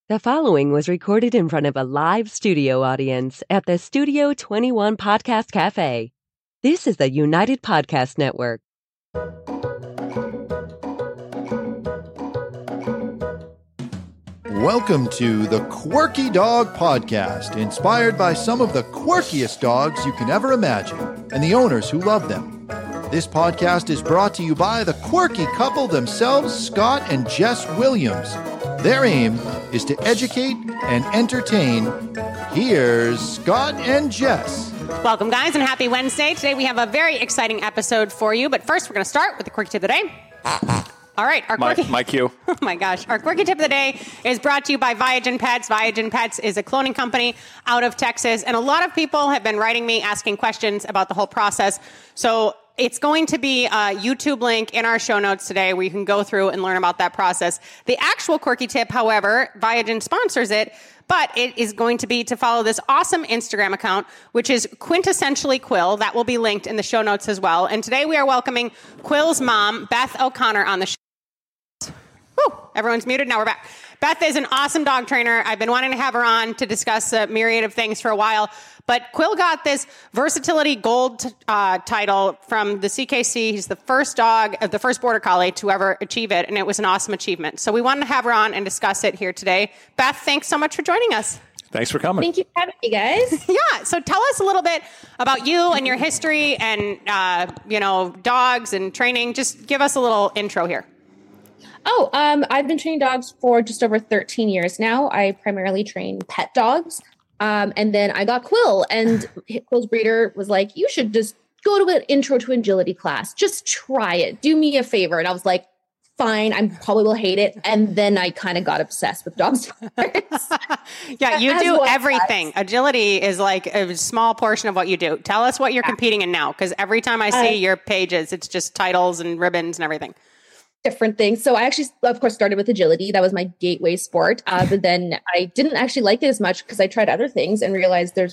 The following was recorded in front of a live studio audience at the Studio 21 Podcast Cafe. This is the United Podcast Network. Welcome to the Quirky Dog Podcast, inspired by some of the quirkiest dogs you can ever imagine and the owners who love them. This podcast is brought to you by the quirky couple themselves, Scott and Jess Williams. Their aim is to educate and entertain. Here's Scott and Jess. Welcome, guys, and happy Wednesday. Today we have a very exciting episode for you, but first we're going to start with the quirky tip of the day. All right, our quirky... My cue. Oh, my gosh. Our quirky tip of the day is brought to you by Viagen Pets. Viagen Pets is a cloning company out of Texas, and a lot of people have been writing me asking questions about the whole process. So it's going to be a YouTube link in our show notes today where you can go through and learn about that process. The actual quirky tip, however, Viagen sponsors it, but it is going to be to follow this awesome Instagram account, which is Quintessentially Quill. That will be linked in the show notes as well. And today we are welcoming Quill's mom, Beth O'Connor, on the show. Whew, everyone's muted. Now we're back. Beth is an awesome dog trainer. I've been wanting to have her on to discuss a myriad of things for a while. But Quill got this Versatility Gold title from the CKC. He's the first dog, the first Border Collie to ever achieve it, and it was an awesome achievement. So we wanted to have her on and discuss it here today. Beth, thanks so much for joining us. Thanks for coming. Thank you for having me, guys. Yeah, so tell us a little bit about you and your history and, dogs and training. Just give us a little intro here. I've been training dogs for just over 13 years now. I primarily train pet dogs. And then I got Quill, and Quill's breeder was like, you should just go to an intro to agility class. Just try it. Do me a favor. And I was like, fine, I probably will hate it. And then I kind of got obsessed with dog sports. Yeah, you do everything. Agility is like a small portion of what you do. Tell us what you're competing in now, because every time I see your pages, it's just titles and ribbons and everything. Different things. So I actually, of course, started with agility. That was my gateway sport. But then I didn't actually like it as much because I tried other things and realized there's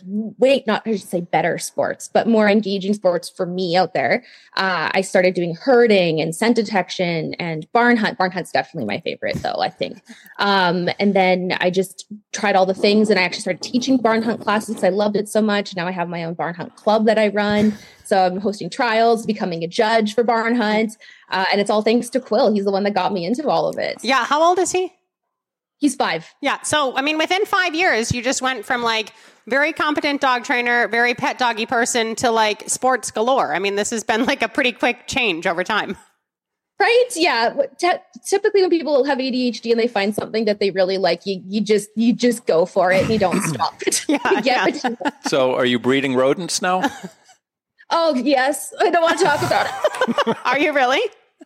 better sports, but more engaging sports for me out there. I started doing herding and scent detection and barn hunt. Barn hunt's definitely my favorite though, I think. And then I just tried all the things, and I actually started teaching barn hunt classes. I loved it so much. Now I have my own barn hunt club that I run. So I'm hosting trials, becoming a judge for barn hunt. And it's all thanks to Quill. He's the one that got me into all of it. Yeah. How old is he? He's 5. Yeah. So, I mean, within 5 years, you just went from like very competent dog trainer, very pet doggy person to like sports galore. I mean, this has been like a pretty quick change over time. Right? Yeah. Typically when people have ADHD and they find something that they really like, you just go for it and you don't stop. So are you breeding rodents now? Oh, yes. I don't want to talk about it. Are you really?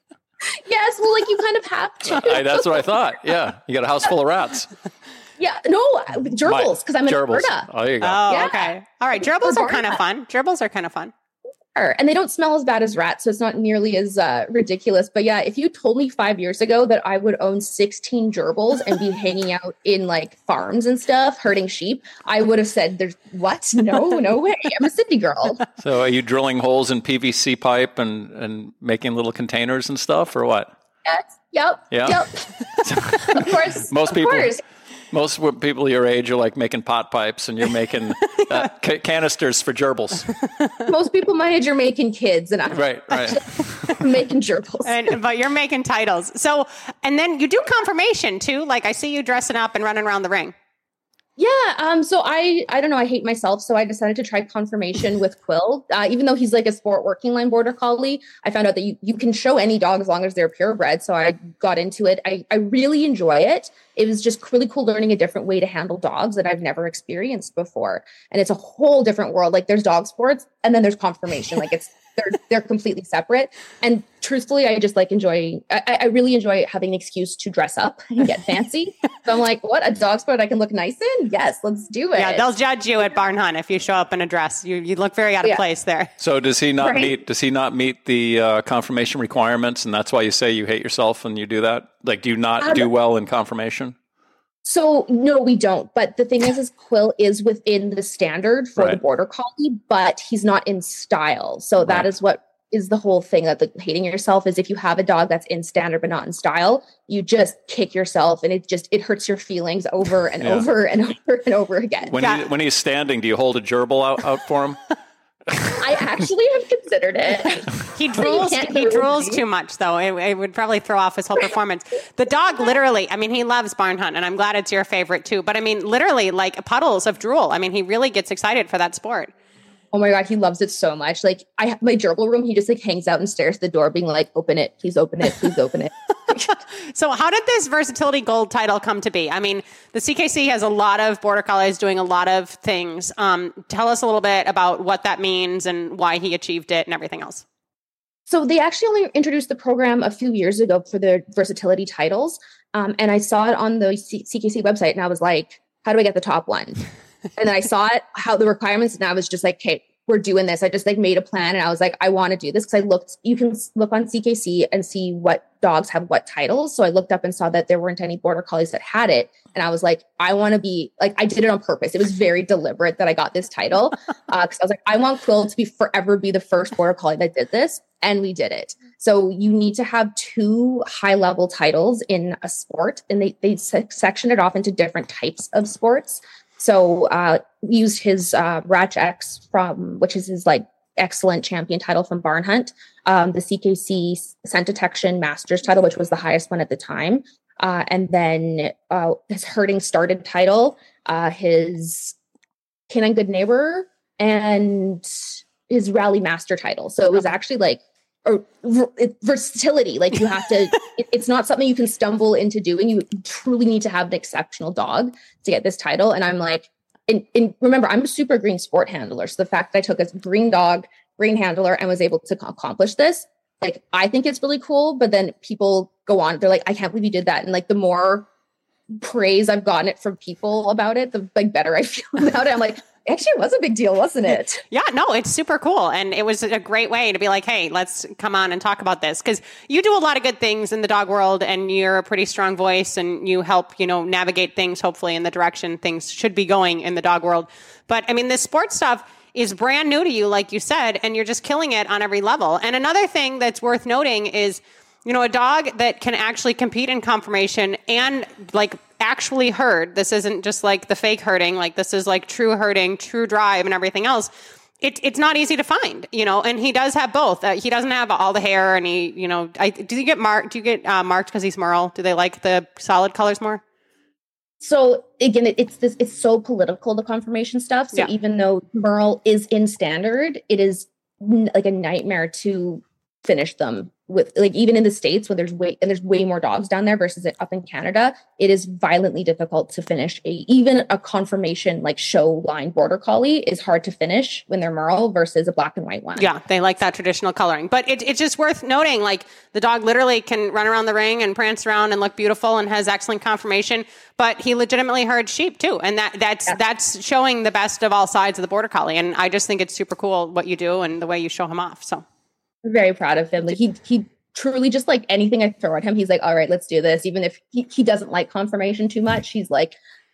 Yes. Well, like you kind of have to. That's what I thought. Yeah. You got a house full of rats. Yeah. No, gerbils, because I'm in Alberta. Oh, there you go. Oh, yeah. Okay. All right. Gerbils are kind of fun. Gerbils are kind of fun. And they don't smell as bad as rats, so it's not nearly as ridiculous. But yeah, if you told me 5 years ago that I would own 16 gerbils and be hanging out in like farms and stuff, herding sheep, I would have said, "There's what? No way. I'm a city girl." So are you drilling holes in PVC pipe and making little containers and stuff, or what? Yes. Yep. Yeah. Yep. Of course. Most people your age are like making pot pipes, and you're making canisters for gerbils. Most people my age are making kids, and I'm making gerbils. But you're making titles. So, and then you do confirmation too. Like I see you dressing up and running around the ring. Yeah. So I don't know. I hate myself. So I decided to try confirmation with Quill. Even though he's like a sport working line border collie, I found out that you can show any dog as long as they're purebred. So I got into it. I really enjoy it. It was just really cool learning a different way to handle dogs that I've never experienced before. And it's a whole different world. Like there's dog sports and then there's confirmation. Like they're completely separate. And truthfully, I just like I really enjoy having an excuse to dress up and get fancy. So I'm like, what, a dog sport I can look nice in? Yes, let's do it. Yeah, they'll judge you at barn hunt if you show up in a dress. You look very out of place there. So does he not meet the confirmation requirements, and that's why you say you hate yourself when you do that? Like, do you not do well in confirmation? So no, we don't. But the thing is Quill is within the standard for the border collie, but he's not in style. So that is what is the whole thing that the hating yourself is if you have a dog that's in standard but not in style, you just kick yourself and it hurts your feelings over and over and over and over again. When he's standing, do you hold a gerbil out for him? I actually have considered it. He drools too much, though. It would probably throw off his whole performance. The dog literally, I mean, he loves barn hunt, and I'm glad it's your favorite too. But I mean, literally like puddles of drool. I mean, he really gets excited for that sport. Oh my God, he loves it so much. Like I have my gerbil room, he just like hangs out and stares at the door being like, open it, please open it, please open it. So how did this Versatility Gold title come to be? I mean, the CKC has a lot of border collies doing a lot of things. Tell us a little bit about what that means and why he achieved it and everything else. So they actually only introduced the program a few years ago for the versatility titles. And I saw it on the CKC website and I was like, how do I get the top one? And then I saw it, how the requirements, and I was just like, okay, we're doing this. I just like made a plan and I was like, I want to do this because you can look on CKC and see what dogs have what titles. So I looked up and saw that there weren't any border collies that had it. And I was like, I want to be like, I did it on purpose. It was very deliberate that I got this title because I was like, I want Quill to forever be the first border collie that did this. And we did it. So you need to have 2 high level titles in a sport and they section it off into different types of sports. So we used his Ratch X which is his like excellent champion title from Barn Hunt, the CKC Scent Detection Masters title, which was the highest one at the time. And then his Herding Started title, his Canine Good Neighbor, and his Rally Master title. So it was actually like versatility. Like you have to, it's not something you can stumble into doing. You truly need to have an exceptional dog to get this title. And I'm like, and remember, I'm a super green sport handler. So the fact that I took a green dog, green handler, and was able to accomplish this, like, I think it's really cool. But then people go on, they're like, I can't believe you did that. And like, the more praise I've gotten it from people about it, the like better I feel about it. I'm like, actually, it was a big deal, wasn't it? Yeah, no, it's super cool. And it was a great way to be like, hey, let's come on and talk about this. Because you do a lot of good things in the dog world and you're a pretty strong voice and you help, navigate things, hopefully, in the direction things should be going in the dog world. But I mean, this sports stuff is brand new to you, like you said, and you're just killing it on every level. And another thing that's worth noting is, a dog that can actually compete in conformation and like actually herd. This isn't just like the fake herding. Like this is like true herding, true drive and everything else. It's not easy to find, and he does have both. He doesn't have all the hair and he, do you get marked? Do you get marked because he's Merle? Do they like the solid colors more? So again, it's so political, the conformation stuff. So even though Merle is in standard, it is like a nightmare to finish them with, like, even in the States when there's way more dogs down there versus it up in Canada, it is violently difficult to finish even a conformation like show line border collie is hard to finish when they're Merle versus a black and white one. Yeah, they like that traditional coloring. But it's just worth noting, like, the dog literally can run around the ring and prance around and look beautiful and has excellent conformation, but he legitimately herds sheep too. And that's showing the best of all sides of the border collie. And I just think it's super cool what you do and the way you show him off. So I'm very proud of him. Like he truly, just like anything I throw at him, he's like, all right, let's do this. Even if he doesn't like conformation too much, he's like,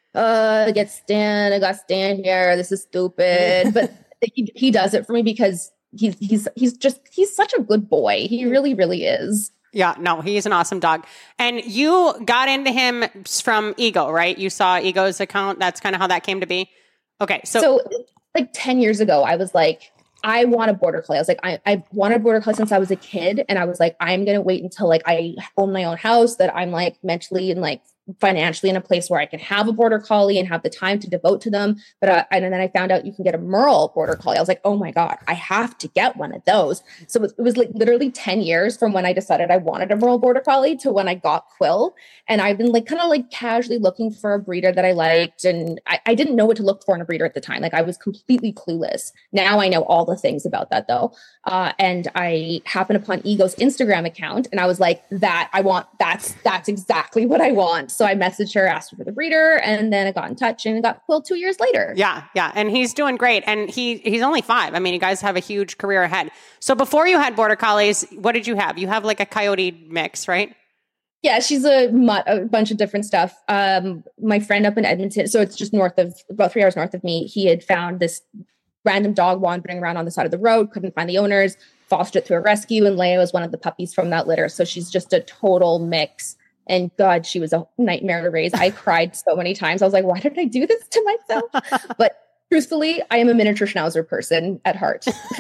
I got Stan here. This is stupid. But he does it for me because he's such a good boy. He really, really is. Yeah, no, he's an awesome dog. And you got into him from Ego, right? You saw Ego's account. That's kind of how that came to be. Okay. So like 10 years ago, I was like, I want a border collie. I was like, I wanted a border collie since I was a kid. And I was like, I'm going to wait until like I own my own house, that I'm like mentally and like financially in a place where I can have a border collie and have the time to devote to them. But and then I found out you can get a Merle border collie. I was like, oh my God, I have to get one of those. So it was like literally 10 years from when I decided I wanted a Merle border collie to when I got Quill. And I've been like kind of like casually looking for a breeder that I liked. And I didn't know what to look for in a breeder at the time. Like I was completely clueless. Now I know all the things about that though. And I happened upon Ego's Instagram account and I was like, that's exactly what I want. So I messaged her, asked her for the breeder, and then I got in touch and got Quill 2 years later. Yeah. And he's doing great. And he's only 5. I mean, you guys have a huge career ahead. So before you had border collies, what did you have? You have like a coyote mix, right? Yeah, she's a bunch of different stuff. My friend up in Edmonton, so it's just about 3 hours north of me, he had found this random dog wandering around on the side of the road, couldn't find the owners. fostered through a rescue, and Leia was one of the puppies from that litter. So she's just a total mix. And God, she was a nightmare to raise. I cried so many times. I was like, why did I do this to myself? But truthfully, I am a miniature schnauzer person at heart.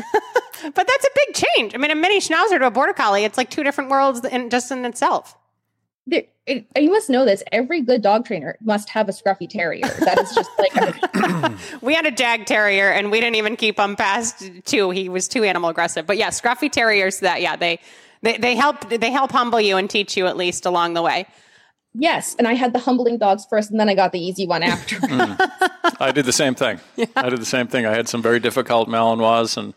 But that's a big change. I mean, a mini schnauzer to a border collie, it's like two different worlds in itself. You must know this. Every good dog trainer must have a scruffy terrier. That is just like we had a Jag Terrier, and we didn't even keep him past 2. He was too animal aggressive. But yeah, scruffy terriers. They help humble you and teach you at least along the way. Yes, and I had the humbling dogs first, and then I got the easy one after. I did the same thing. Yeah. I did the same thing. I had some very difficult Malinois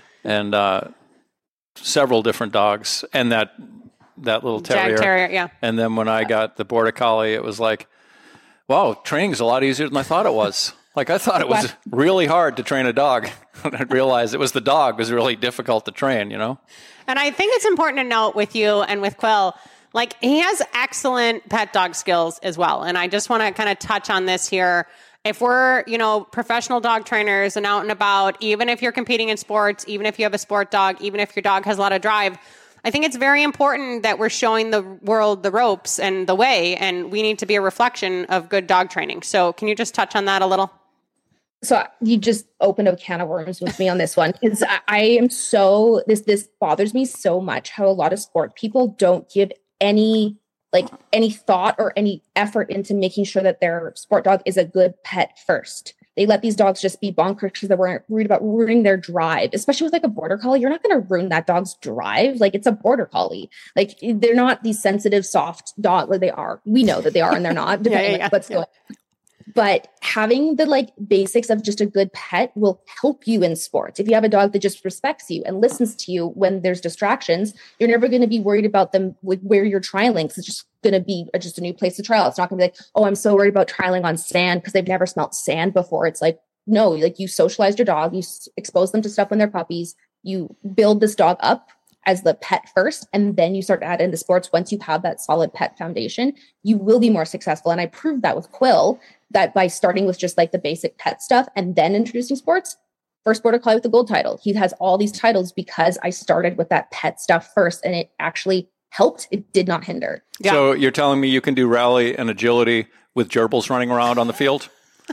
and several different dogs, and that little terrier. Jag Terrier, yeah. And then when I got the border collie, it was like, wow, training's a lot easier than I thought it was. Like, I thought it was really hard to train a dog. I realized it was the dog was really difficult to train, you know? And I think it's important to note with you and with Quill, like, he has excellent pet dog skills as well. And I just want to kind of touch on this here. If we're, professional dog trainers and out and about, even if you're competing in sports, even if you have a sport dog, even if your dog has a lot of drive, I think it's very important that we're showing the world the ropes and the way, and we need to be a reflection of good dog training. So can you just touch on that a little? So you just opened a can of worms with me on this one, because I am this bothers me so much how a lot of sport people don't give any thought or any effort into making sure that their sport dog is a good pet first. They let these dogs just be bonkers because they weren't worried about ruining their drive, especially with like a border collie. You're not going to ruin that dog's drive. Like, it's a border collie. Like, they're not these sensitive, soft dog. Well, they are. We know that they are, and they're not, depending on what's going on. But having the basics of just a good pet will help you in sports. If you have a dog that just respects you and listens to you when there's distractions, you're never going to be worried about them where you're trialing, because it's just going to be just a new place to trial. It's not going to be like, oh, I'm so worried about trialing on sand because they've never smelt sand before. It's like, no, like, you socialized your dog, you expose them to stuff when they're puppies, you build this dog up as the pet first, and then you start to add into sports. Once you have that solid pet foundation, you will be more successful. And I proved that with Quill, that by starting with just like the basic pet stuff and then introducing sports, first border collie with the gold title. He has all these titles because I started with that pet stuff first, and it actually helped. It did not hinder. Yeah. So you're telling me you can do rally and agility with gerbils running around on the field?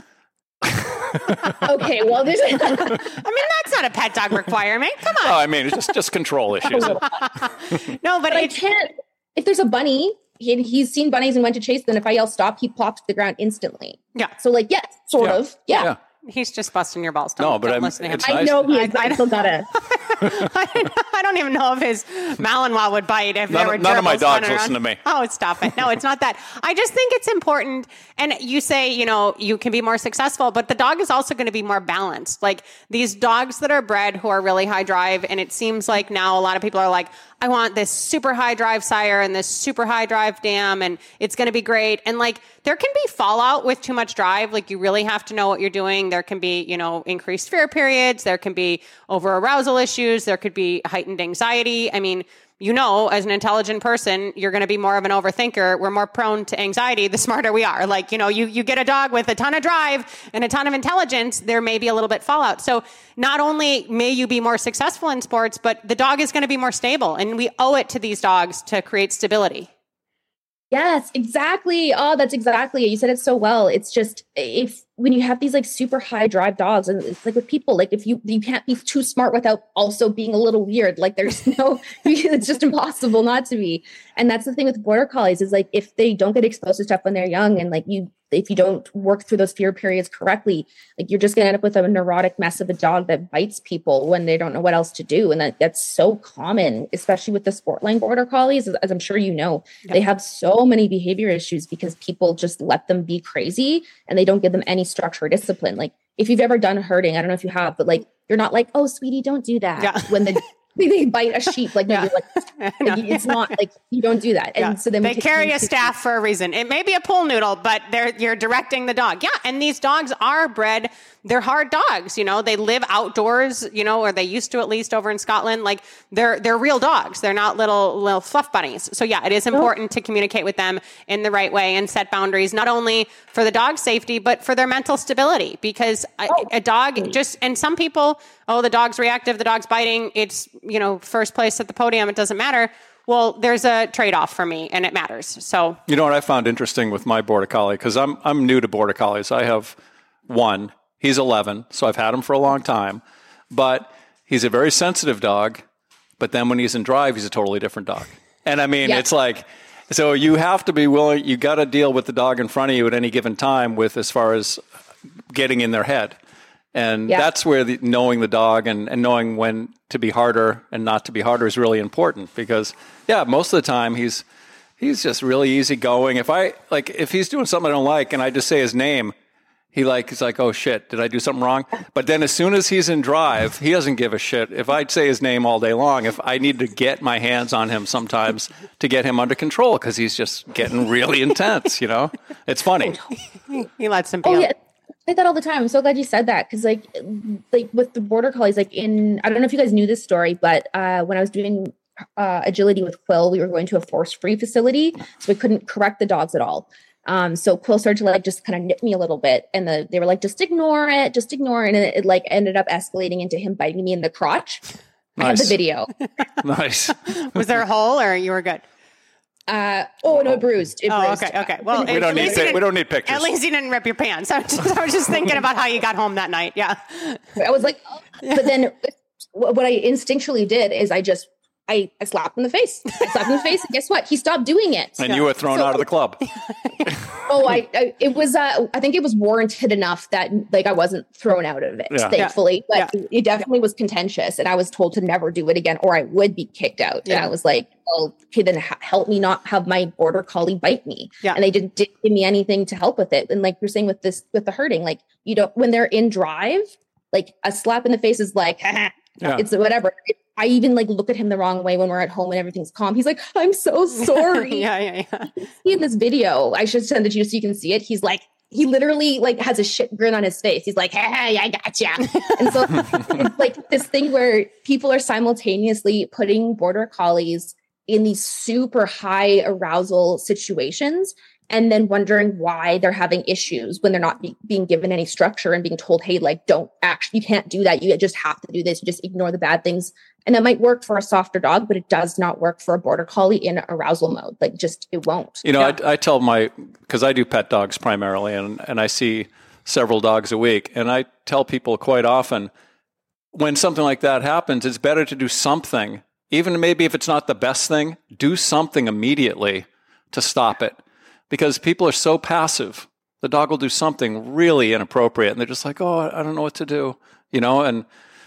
Okay, well, there's. I mean, that's not a pet dog requirement. Come on. Oh, I mean, it's just control issues. No, but I can't. If there's a bunny, he's seen bunnies and went to chase them. If I yell stop, he plops to the ground instantly. Yeah. So, like, yes, sort of. Yeah. He's just busting your balls. Don't listen to him. Nice. I know he is. I still gotta. I don't even know if his Malinois would bite if there were none of my dogs around. listen to me. Oh, stop it. No, it's not that. I just think it's important. And you say, you can be more successful, but the dog is also going to be more balanced. Like, these dogs that are bred who are really high drive, and it seems like now a lot of people are like, I want this super high drive sire and this super high drive dam, and it's going to be great. And like, there can be fallout with too much drive. Like, you really have to know what you're doing. There can be, increased fear periods. There can be over arousal issues. There could be heightened anxiety. I mean, as an intelligent person, you're going to be more of an overthinker. We're more prone to anxiety the smarter we are. Like, you get a dog with a ton of drive and a ton of intelligence, there may be a little bit fallout. So not only may you be more successful in sports, but the dog is going to be more stable. And we owe it to these dogs to create stability. Yes, exactly. Oh, that's exactly it. You said it so well. It's just when you have these like super high drive dogs, and it's like with people, like if you can't be too smart without also being a little weird. Like there's it's just impossible not to be. And that's the thing with border collies is like if they don't get exposed to stuff when they're young, and like if you don't work through those fear periods correctly, like you're just going to end up with a neurotic mess of a dog that bites people when they don't know what else to do. And that's so common, especially with the sport line border collies, as I'm sure you know. Yep. They have so many behavior issues because people just let them be crazy and they don't give them any structure or discipline. Like if you've ever done herding, I don't know if you have, but like you're not like, oh, sweetie, don't do that. Yeah. When they bite a sheep, like, no, you're like it's not like you don't do that. And so then they carry a staff for a reason. It may be a pool noodle, but you're directing the dog. Yeah. And these dogs are bred. They're hard dogs, they live outdoors, or they used to, at least over in Scotland. Like they're real dogs. They're not little fluff bunnies. So yeah, it is important to communicate with them in the right way and set boundaries, not only for the dog's safety, but for their mental stability, because a dog and some people, the dog's reactive, the dog's biting. It's first place at the podium, it doesn't matter. Well, there's a trade-off for me, and it matters. So, you know what I found interesting with my Border Collie, because I'm new to Border Collies. I have one. He's 11, so I've had him for a long time. But he's a very sensitive dog. But then when he's in drive, he's a totally different dog. And I mean, It's like, so you have to be willing. You got to deal with the dog in front of you at any given time, with as far as getting in their head. And that's where knowing the dog and knowing when to be harder and not to be harder is really important, because most of the time he's just really easygoing. If he's doing something I don't like and I just say his name, he's like, oh shit, did I do something wrong? But then as soon as he's in drive, he doesn't give a shit. If I'd say his name all day long, if I need to get my hands on him sometimes to get him under control, because he's just getting really intense, It's funny. He lets him be. Oh, yeah. I say that all the time. I'm so glad you said that, because like with the Border Collies, I don't know if you guys knew this story, but when I was doing agility with Quill, we were going to a force-free facility, so we couldn't correct the dogs at all. So Quill started to just kind of nip me a little bit, and they were like, just ignore it, and it ended up escalating into him biting me in the crotch. Nice. I have the video. Nice. Was there a hole, or you were good? No, it bruised. Okay. Well, we don't need pictures. At least you didn't rip your pants. I was just thinking about how you got home that night. Yeah. I was like, but then what I instinctually did is I slapped him in the face. And guess what? He stopped doing it. And you were thrown out of the club. I think it was warranted enough that I wasn't thrown out of it, thankfully. But it definitely was contentious, and I was told to never do it again, or I would be kicked out. Yeah. And I was like, well, okay, then help me not have my Border Collie bite me. Yeah. And they didn't give me anything to help with it. And like you're saying with the herding, when they're in drive, a slap in the face is like, it's whatever. I even look at him the wrong way when we're at home and everything's calm. He's like, I'm so sorry. Yeah. In this video, I should send it to you so you can see it. He's like, he literally has a shit grin on his face. He's like, hey, I gotcha. And so it's this thing where people are simultaneously putting Border Collies in these super high arousal situations, and then wondering why they're having issues when they're not being given any structure and being told, hey, you can't do that. You just have to do this. You just ignore the bad things. And that might work for a softer dog, but it does not work for a Border Collie in arousal mode. It won't. I tell because I do pet dogs primarily, and I see several dogs a week. And I tell people quite often, when something like that happens, it's better to do something, even maybe if it's not the best thing, do something immediately to stop it. Because people are so passive. The dog will do something really inappropriate, and they're just like, oh, I don't know what to do, and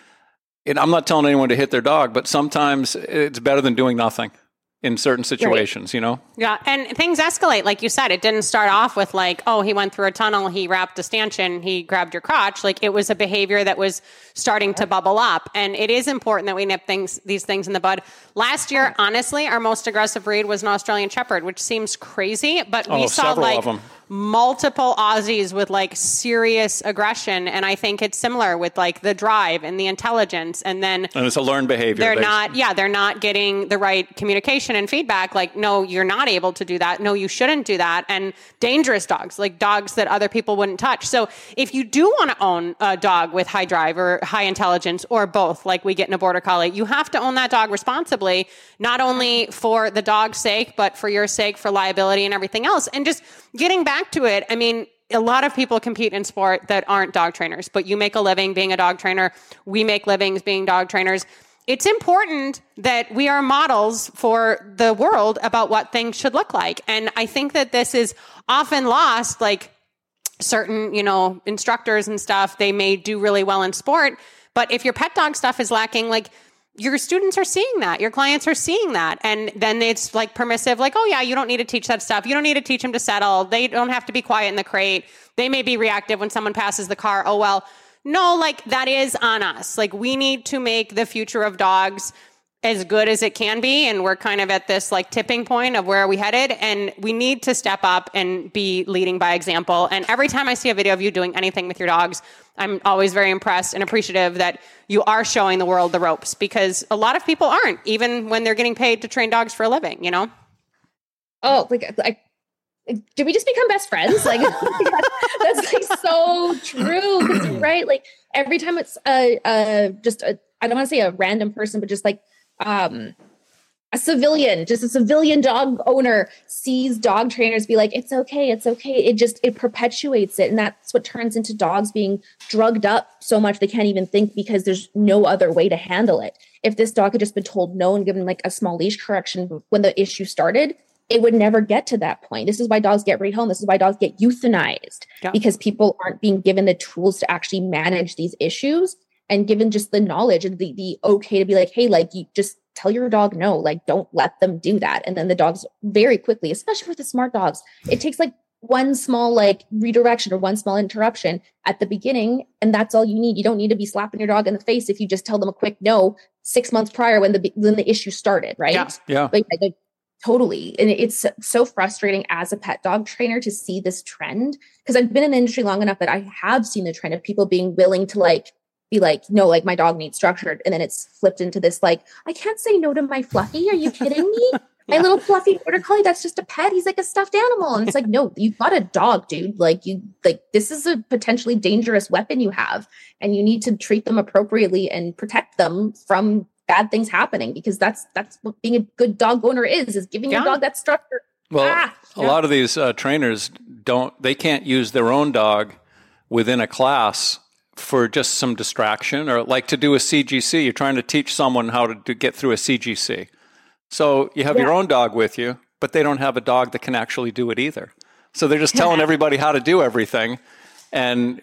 I'm not telling anyone to hit their dog, but sometimes it's better than doing nothing in certain situations, right. Yeah, and things escalate. Like you said, it didn't start off with he went through a tunnel, he wrapped a stanchion, he grabbed your crotch. It was a behavior that was starting to bubble up. And it is important that we nip these things in the bud. Last year, honestly, our most aggressive breed was an Australian Shepherd, which seems crazy, but we saw multiple Aussies with serious aggression. And I think it's similar with the drive and the intelligence. And it's a learned behavior. They're not getting the right communication and feedback. No, you're not able to do that. No, you shouldn't do that. And dangerous dogs, dogs that other people wouldn't touch. So if you do want to own a dog with high drive or high intelligence or both, like we get in a Border Collie, you have to own that dog responsibly, not only for the dog's sake, but for your sake, for liability and everything else. And just getting back to it, I mean, a lot of people compete in sport that aren't dog trainers, but you make a living being a dog trainer. We make livings being dog trainers. It's important that we are models for the world about what things should look like. And I think that this is often lost, certain, instructors and stuff, they may do really well in sport, but if your pet dog stuff is lacking, your students are seeing that, your clients are seeing that. And then it's permissive, oh yeah, you don't need to teach that stuff. You don't need to teach them to settle. They don't have to be quiet in the crate. They may be reactive when someone passes the car. Oh, well, no, that is on us. We need to make the future of dogs as good as it can be. And we're kind of at this tipping point of where are we headed? And we need to step up and be leading by example. And every time I see a video of you doing anything with your dogs, I'm always very impressed and appreciative that you are showing the world the ropes, because a lot of people aren't, even when they're getting paid to train dogs for a living, Oh, did we just become best friends? That's so true, right? Every time it's I I don't want to say a random person, but just like a civilian dog owner sees dog trainers be like, it's okay. It perpetuates it. And that's what turns into dogs being drugged up so much they can't even think because there's no other way to handle it. If this dog had just been told no and given like a small leash correction when the issue started, it would never get to that point. This is why dogs get rehomed. This is why dogs get euthanized, because people aren't being given the tools to actually manage these issues and given just the knowledge and the okay to be like, hey, like you just tell your dog no, like don't let them do that. And then the dogs very quickly, especially with the smart dogs, it takes like one small like redirection or one small interruption at the beginning. And that's all you need. You don't need to be slapping your dog in the face if you just tell them a quick no 6 months prior when the issue started, right? Yeah. Like totally. And it's so frustrating as a pet dog trainer to see this trend, because I've been in the industry long enough that I have seen the trend of people being willing to like be like, no, like my dog needs structured. And then it's flipped into this, like, I can't say no to my Fluffy. Are you kidding me? My little fluffy border collie, that's just a pet. He's like a stuffed animal. And it's like, no, you've got a dog, dude. Like this is a potentially dangerous weapon you have, and you need to treat them appropriately and protect them from bad things happening, because that's what being a good dog owner is giving your dog that structure. Well, a lot of these trainers they can't use their own dog within a class for just some distraction, or like to do a CGC. You're trying to teach someone how to get through a CGC. So you have your own dog with you, but they don't have a dog that can actually do it either. So they're just telling everybody how to do everything. And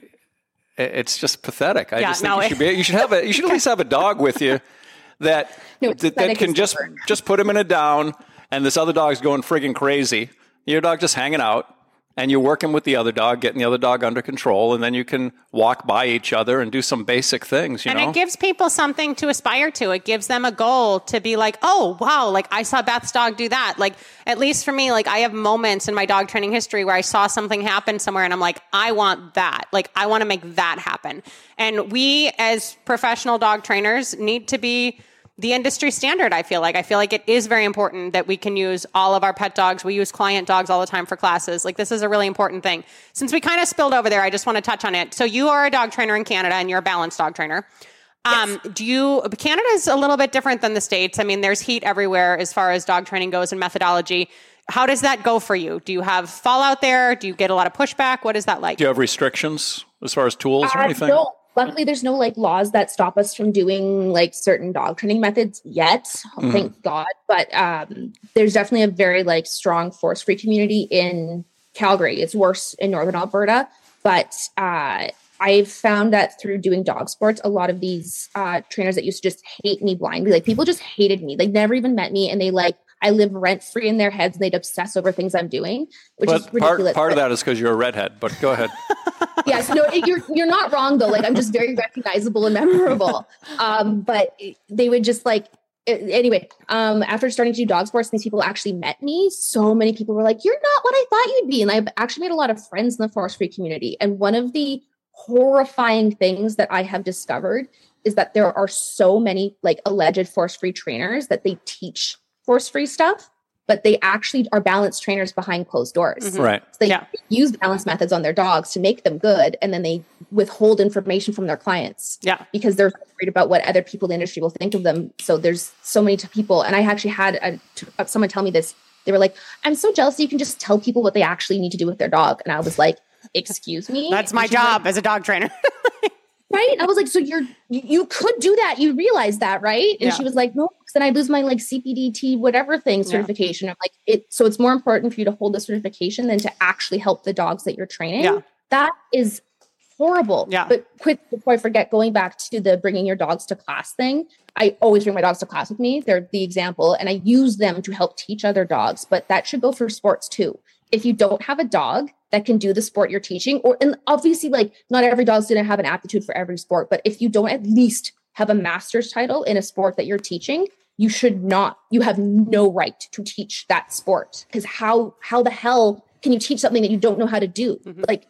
it's just pathetic. I just think you should at least have a dog with you that can just put him in a down, and this other dog's going friggin' crazy. Your dog just hanging out, and you're working with the other dog, getting the other dog under control, and then you can walk by each other and do some basic things, you know? It gives people something to aspire to. It gives them a goal to be like, oh, wow, like I saw Beth's dog do that. Like, at least for me, like I have moments in my dog training history where I saw something happen somewhere and I'm like, I want that. Like, I want to make that happen. And we as professional dog trainers need to be the industry standard. I feel like it is very important that we can use all of our pet dogs. We use client dogs all the time for classes. Like, this is a really important thing. Since we kind of spilled over there, I just want to touch on it. So you are a dog trainer in Canada and you're a balanced dog trainer. Yes. Canada is a little bit different than the States. I mean, there's heat everywhere as far as dog training goes and methodology. How does that go for you? Do you have fallout there? Do you get a lot of pushback? What is that like? Do you have restrictions as far as tools or anything? No. Luckily, there's no like laws that stop us from doing like certain dog training methods yet. Thank God. But there's definitely a very like strong force-free community in Calgary. It's worse in Northern Alberta. But I've found that through doing dog sports, a lot of these trainers that used to just hate me blindly, like people just hated me. They never even met me, and they like, I live rent-free in their heads, and they'd obsess over things I'm doing, which is ridiculous. Part of that is because you're a redhead, but go ahead. Yes, no, you're not wrong though. Like, I'm just very recognizable and memorable. But they would just like, anyway, after starting to do dog sports, these people actually met me. So many people were like, you're not what I thought you'd be. And I've actually made a lot of friends in the force-free community. And one of the horrifying things that I have discovered is that there are so many like alleged force-free trainers that they teach force-free stuff, but they actually are balanced trainers behind closed doors. Mm-hmm. Right. So they use balance methods on their dogs to make them good, and then they withhold information from their clients. Yeah. Because they're worried about what other people in the industry will think of them. So there's so many people, and I actually had someone tell me this. They were like, I'm so jealous that you can just tell people what they actually need to do with their dog. And I was like, excuse me? That's my job as a dog trainer. Right. I was like, so you could do that. You realize that, right? And she was like, no, because then I lose my like CPDT, whatever thing certification. I'm like, so it's more important for you to hold the certification than to actually help the dogs that you're training. Yeah. That is horrible. Yeah. But quick, before I forget, going back to the bringing your dogs to class thing, I always bring my dogs to class with me. They're the example, and I use them to help teach other dogs, but that should go for sports too. If you don't have a dog that can do the sport you're teaching, and obviously like not every dog's going to have an aptitude for every sport, but if you don't at least have a master's title in a sport that you're teaching, you have no right to teach that sport, because how the hell can you teach something that you don't know how to do? Mm-hmm. Like,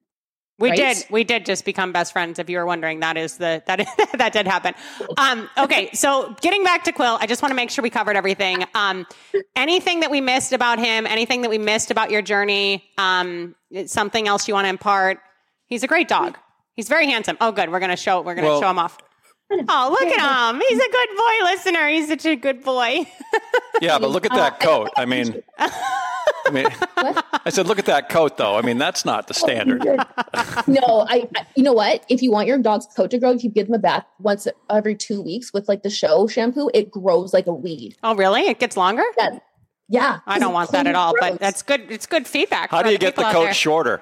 we did just become best friends. If you were wondering, that did happen. Okay. So getting back to Quill, I just want to make sure we covered everything. Anything that we missed about him, anything that we missed about your journey, something else you want to impart? He's a great dog. He's very handsome. Oh, good. We're going to show him off. Oh, look at him. He's a good boy, listener. He's such a good boy. Yeah, but look at that coat. I mean, I said, look at that coat, though. I mean, that's not the standard. No, you know what? If you want your dog's coat to grow, if you give them a bath once every 2 weeks with like the show shampoo, it grows like a weed. Oh, really? It gets longer? Yeah. I don't want that at all, but that's good. It's good feedback. How do you get the coat shorter?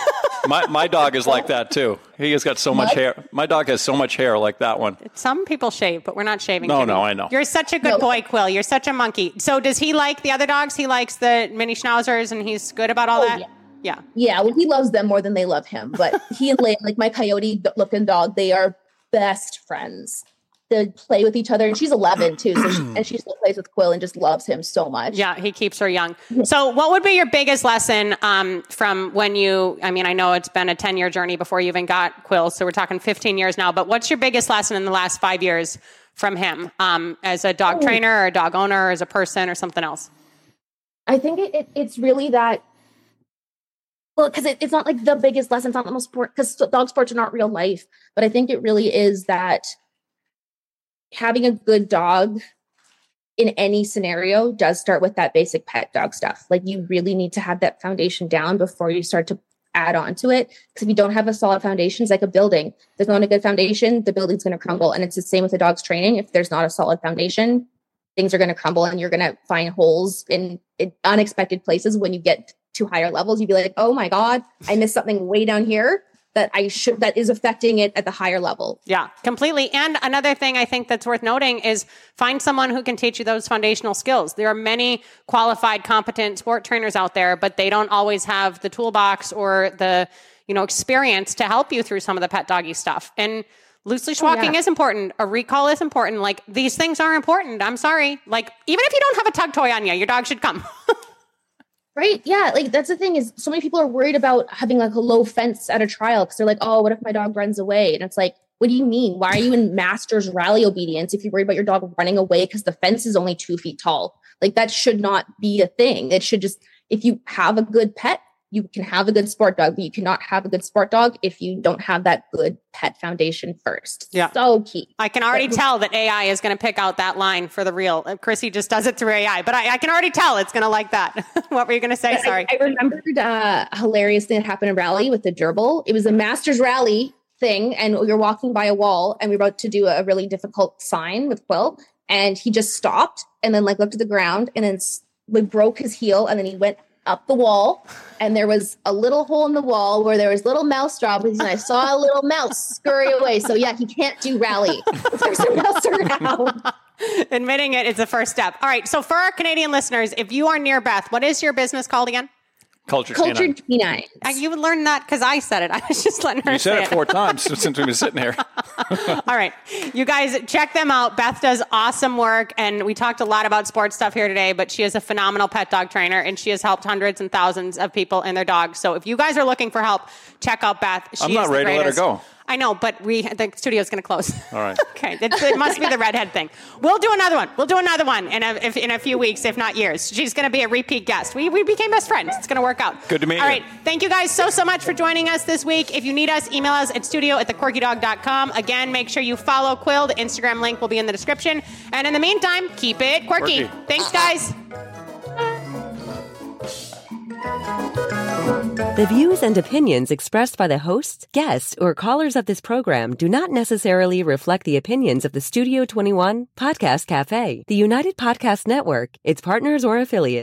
My dog is like that too. He has got so much hair. My dog has so much hair like that one. Some people shave, but we're not shaving. No, Jimmy. no, I know. You're such a good boy, Quill. You're such a monkey. So does he like the other dogs? He likes the mini schnauzers and he's good about all that? Yeah. Yeah. Well, he loves them more than they love him, but he and Leia, like my coyote looking dog, they are best friends. They play with each other, and she's 11 too, so she still plays with Quill and just loves him so much. Yeah, he keeps her young. So what would be your biggest lesson from when I know it's been a 10-year journey before you even got Quill, so we're talking 15 years now, but what's your biggest lesson in the last 5 years from him as a dog trainer or a dog owner or as a person or something else? I think it's really that, well, because it's not like the biggest lesson, it's not the most sport, because dog sports are not real life, but I think it really is that having a good dog in any scenario does start with that basic pet dog stuff. Like you really need to have that foundation down before you start to add on to it. Because if you don't have a solid foundation, it's like a building. If there's not a good foundation, the building's going to crumble. And it's the same with the dog's training. If there's not a solid foundation, things are going to crumble and you're going to find holes in unexpected places. When you get to higher levels, you'd be like, oh my God, I missed something way down here that is affecting it at the higher level. Yeah, completely. And another thing I think that's worth noting is find someone who can teach you those foundational skills. There are many qualified, competent sport trainers out there, but they don't always have the toolbox or the, experience to help you through some of the pet doggy stuff. And loose leash walking is important. A recall is important. Like these things are important. I'm sorry. Like even if you don't have a tug toy on you, your dog should come. Right. Yeah. Like that's the thing is so many people are worried about having like a low fence at a trial because they're like, oh, what if my dog runs away? And it's like, what do you mean? Why are you in master's rally obedience if you're worried about your dog running away because the fence is only 2 feet tall? Like that should not be a thing. It should just, if you have a good pet, you can have a good sport dog, but you cannot have a good sport dog if you don't have that good pet foundation first. Yeah. So key. I can already tell that AI is going to pick out that line for the real. Chrissy just does it through AI, but I can already tell it's going to like that. What were you going to say? Sorry. I remembered a hilarious thing that happened in rally with the gerbil. It was a master's rally thing, and we were walking by a wall, and we were about to do a really difficult sign with Quill, and he just stopped and then like looked at the ground and then broke his heel, and then he went up the wall, and there was a little hole in the wall where there was little mouse droppings, and I saw a little mouse scurry away. So yeah, he can't do rally. There's a mouse around. Admitting it is the first step. All right. So for our Canadian listeners, if you are near Beth, what is your business called again? Cultured Canines. You learned that because I said it. I was just letting her say it. You said it 4 times since we've been sitting here. All right. You guys, check them out. Beth does awesome work. And we talked a lot about sports stuff here today, but she is a phenomenal pet dog trainer, and she has helped hundreds and thousands of people and their dogs. So if you guys are looking for help, check out Beth. I'm not ready to let her go. I know, but the studio's going to close. All right. Okay. It must be the redhead thing. We'll do another one in a few weeks, if not years. She's going to be a repeat guest. We became best friends. It's going to work out. Good to meet you. All right. Thank you guys so much for joining us this week. If you need us, email us at studio@thequirkydog.com. Again, make sure you follow Quill. The Instagram link will be in the description. And in the meantime, keep it quirky. Thanks, guys. The views and opinions expressed by the hosts, guests, or callers of this program do not necessarily reflect the opinions of the Studio 21 Podcast Cafe, the United Podcast Network, its partners, or affiliates.